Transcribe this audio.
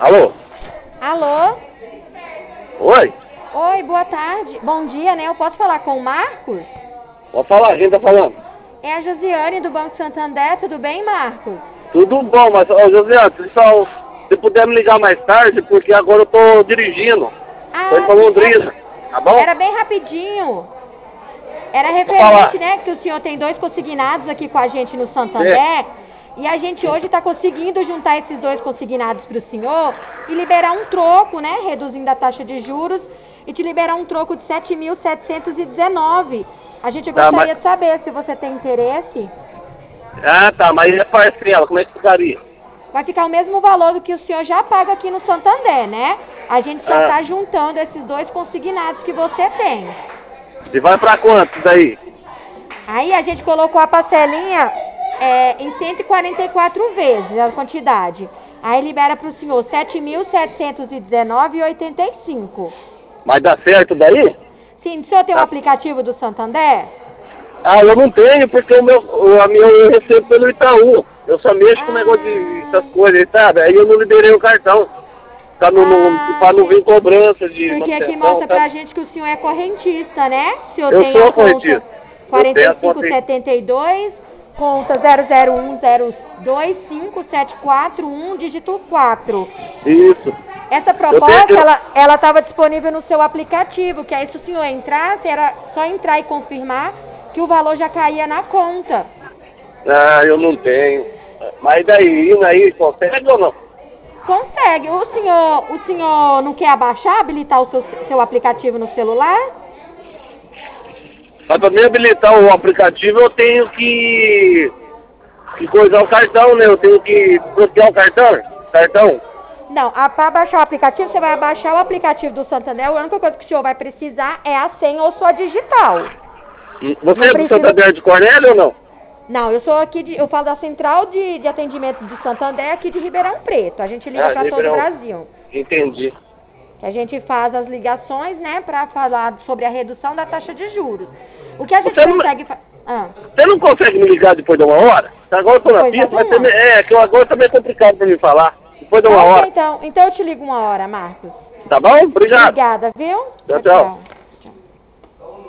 Alô? Alô? Oi? Oi, boa tarde. Bom dia, né? Eu posso falar com o Marcos? Pode falar, quem tá falando? É a Josiane do Banco Santander, tudo bem, Marcos? Tudo bom, mas, ô José, se puder me ligar mais tarde, porque agora eu tô dirigindo. Tô indo Ah, pra sim, Londrina, tá bom? era bem rapidinho. Era Vou falar. referente, né, que o senhor tem 2 consignados aqui com a gente no É. Santander. E a gente hoje está conseguindo juntar esses 2 consignados para o senhor e liberar um troco, né, reduzindo a taxa de juros e te liberar um troco de 7.719. A gente Tá, gostaria de saber se você tem interesse. Tá, mas e a parcela, como é que ficaria? Vai ficar o mesmo valor do que o senhor já paga aqui no Santander, né? A gente só está juntando esses 2 consignados que você tem. E vai pra quanto daí? Aí a gente colocou a parcelinha em 144 vezes a quantidade. Aí libera para o senhor 7.719,85. Mas dá certo daí? Sim, o senhor tem o Tá. aplicativo do Santander? Eu não tenho, porque a minha eu recebo pelo Itaú. Eu só mexo com negócio de essas coisas aí, sabe? Aí eu não liberei o cartão. Pra não vir cobrança de Porque aqui manutenção, mostra pra sabe? gente que o senhor é correntista, né? O senhor Eu tem a sou conta correntista. Eu tenho a conta aí. 4572, conta 001025741, dígito 4. Isso. Essa Eu tenho, proposta, ela estava disponível no seu aplicativo, que aí se o senhor entrasse, era só entrar e confirmar que o valor já caía na conta. eu não tenho. Mas daí, indo aí, consegue ou não? Consegue. O senhor não quer abaixar, habilitar o seu aplicativo no celular? Mas pra me habilitar o aplicativo, eu tenho que coisar o cartão, né? Eu tenho que bloquear o cartão. Não, para baixar o aplicativo, você vai baixar o aplicativo do Santander. A única coisa que o senhor vai precisar é a senha ou sua digital. Você é do Santander de Cornélio ou não? Não, eu sou aqui, eu falo da Central de Atendimento do Santander aqui de Ribeirão Preto. A gente liga para todo o Brasil. Entendi. A gente faz as ligações, né, para falar sobre a redução da taxa de juros. O que a gente consegue fazer... Você não consegue me ligar depois de uma hora? Agora eu tô na pista, mas que agora também é complicado pra me falar. Depois de uma hora. Então eu te ligo uma hora, Marcos. Tá bom? Obrigado. Obrigada, viu? Tchau.